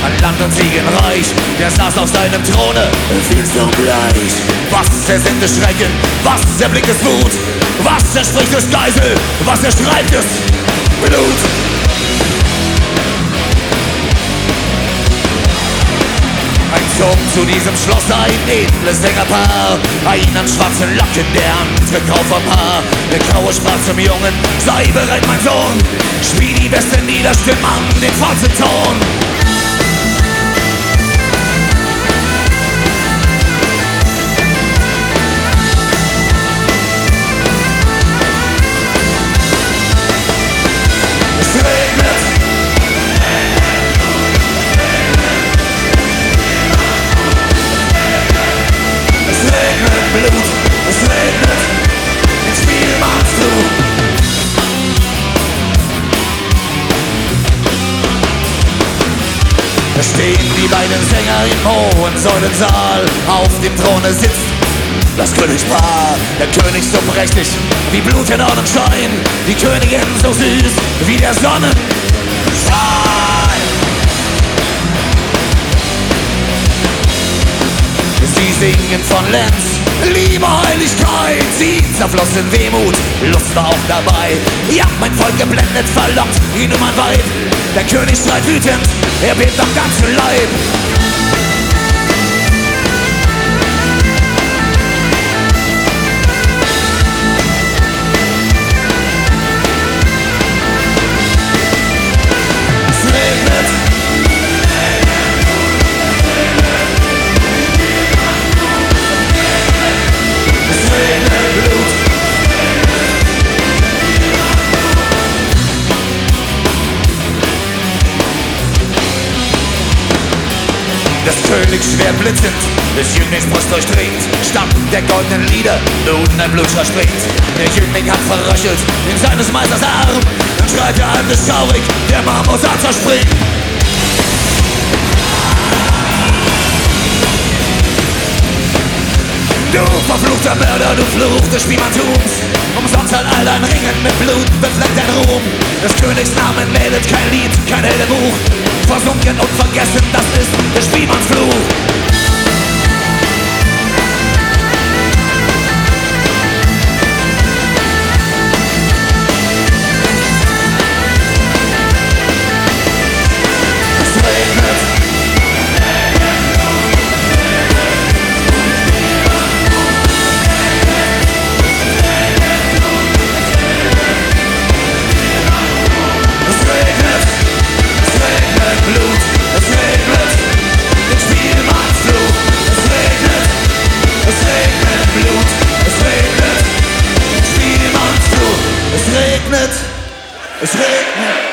an Land und Siegenreich, der saß auf seinem Throne, viel so gleich. Was sind des Schrecken, was erblickt es Wut, was spricht es Geisel, was schreibt es Blut. Zog zu diesem Schloss ein edles Sängerpaar, ein an schwarzen Locken, der andere grau vom Haar. Der Graue sprach zum Jungen, sei bereit, mein Sohn, spiel die beste Niederstimme an den vollsten Ton. Da stehen die beiden Sänger im hohen Säulensaal. Auf dem Throne sitzt das Königspaar. Der König so prächtig wie Blut in Sonnenschein, die Königin so süß wie der Sonnenschein. Sie singen von Lenz, Liebe, Heiligkeit, sie zerflossen Wehmut, Lust war auch dabei. Ja, mein Volk geblendet, verlockt ihn um ein Weib. Der König schreit wütend, er bebt am ganzen Leib. Das Königsschwert blitzend, des Jünglings Brust durchdringt, Stamm der goldenen Lieder, nun ein Blutschrei springt. Der Jüngling hat verröchelt in seines Meisters Arm, dann schreit der Alte schaurig, der Marmorsaal zerspringt. Du verfluchter Mörder, du Fluch des Spielmanntums, umsonst halt all dein Ringen mit Blut befleckt dein Ruhm. Des Königs Namen meldet kein Lied, kein Heldenbuch, versunken und vergessen, das ist der Spielmannsfluch. Es regnet.